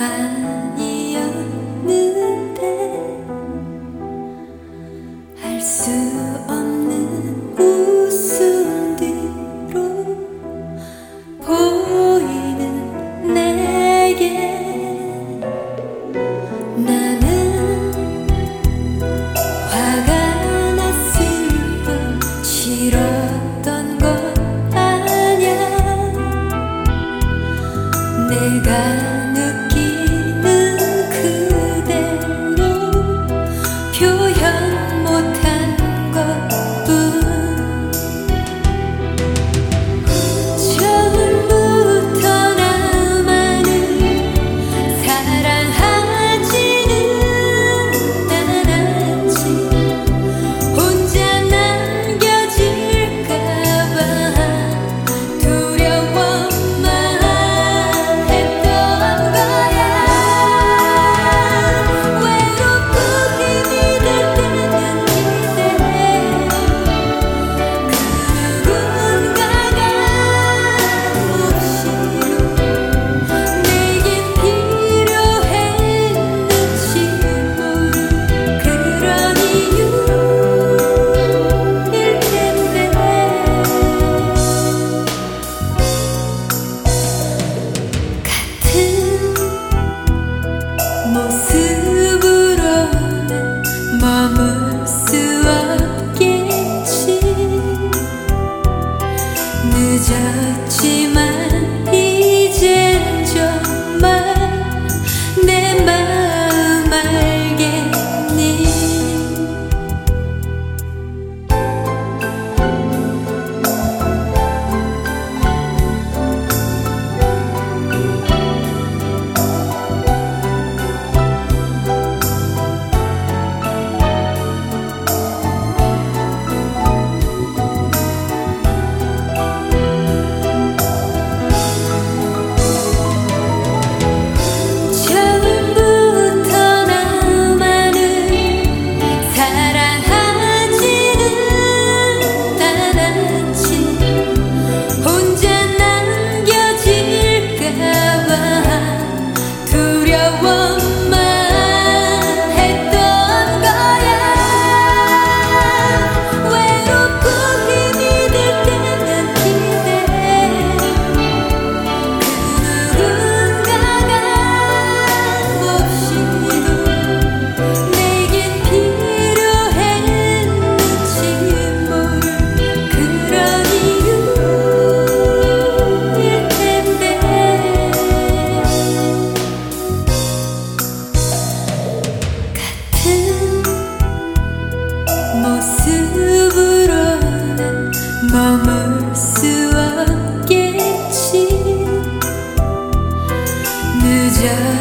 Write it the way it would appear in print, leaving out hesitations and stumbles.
아니었는데 알 수 없는 웃음 뒤로 보이는 내게 나는 화가 났을 뿐 싫었던 건 아냐. 내가 느끼는 그대로 표현 못한 것뿐. 처음부터 나만을 사랑하지는 않았지. 혼자 남겨질까봐 두려워만 했던 거야. 외롭고 힘이 들 때는 기대 그 누군가가 몹시도 내겐 필요했는지 모를 그런 이유일 텐데 같은 모습으로는 머물 수 없겠지. 늦었지만 이젠 정말 내 마음 알겠니. 처음부터 나만을 사랑하지는 않았지. 혼자 남겨질까봐 두려워만 했던 거야. 외롭고 힘이 들 때는 기대 그 누군가가 몹시도 내겐 필요했는지 모를 그런 이유일 텐데 같은 모습으로는 머물 수 없겠지. 늦어